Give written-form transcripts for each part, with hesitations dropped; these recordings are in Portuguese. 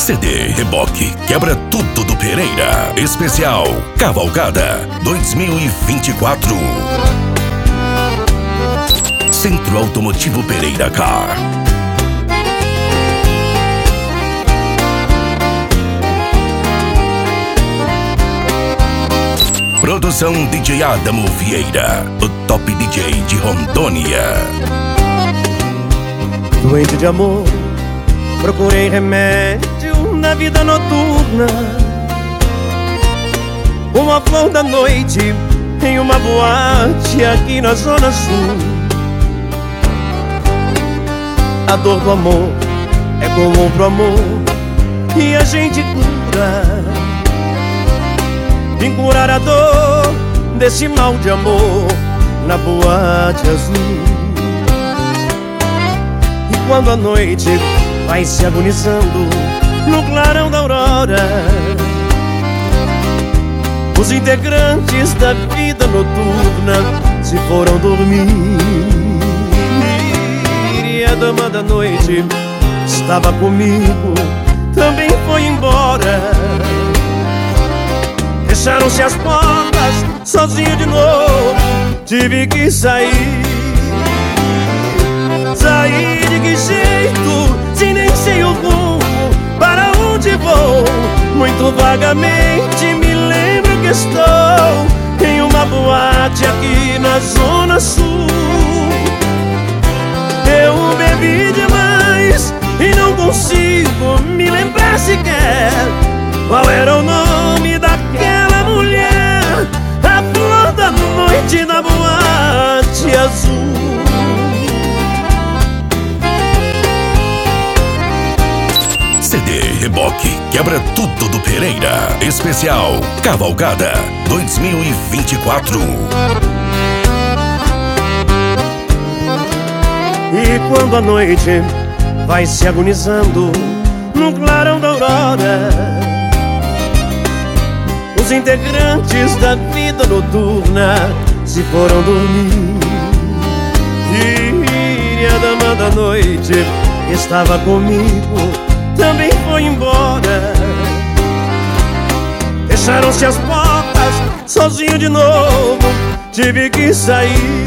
CD Reboque quebra tudo do Pereira. Especial Cavalgada 2024. Centro Automotivo Pereira Car. Produção DJ Adamo Vieira, o top DJ de Rondônia. Doente de amor, procurei remédio na vida noturna. Uma flor da noite em uma boate aqui na Zona Sul. A dor do amor é comum pro amor e a gente cura. Vim curar a dor desse mal de amor na boate azul. E quando a noite vai se agonizando no clarão da aurora, os integrantes da vida noturna se foram dormir. E a dama da noite estava comigo, também foi embora. Fecharam-se as portas, sozinho de novo, tive que sair. Sair de que jeito, se nem sei o rumo, para onde vou? Muito vagamente me lembro que estou em uma boate aqui na Zona Sul. Eu bebi demais e não consigo me lembrar sequer qual era o nome daquela mulher, a flor da noite da boate azul. CD Reboque quebra tudo do Pereira. Especial Cavalgada 2024. E quando a noite vai se agonizando no clarão da aurora, os integrantes da vida noturna se foram dormir. E a dama da noite que estava comigo também foi embora. Fecharam-se as portas, sozinho de novo, tive que sair.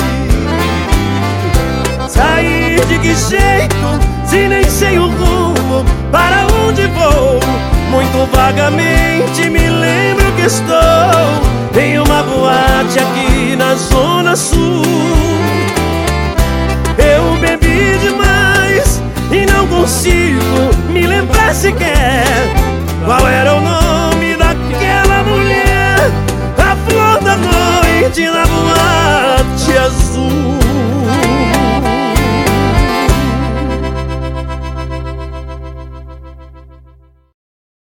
Sair de que jeito, se nem sei o rumo, para onde vou? Muito vagamente me lembro que estou em uma boate aqui na Zona Sul. Eu bebi demais e não consigo me lembrar sequer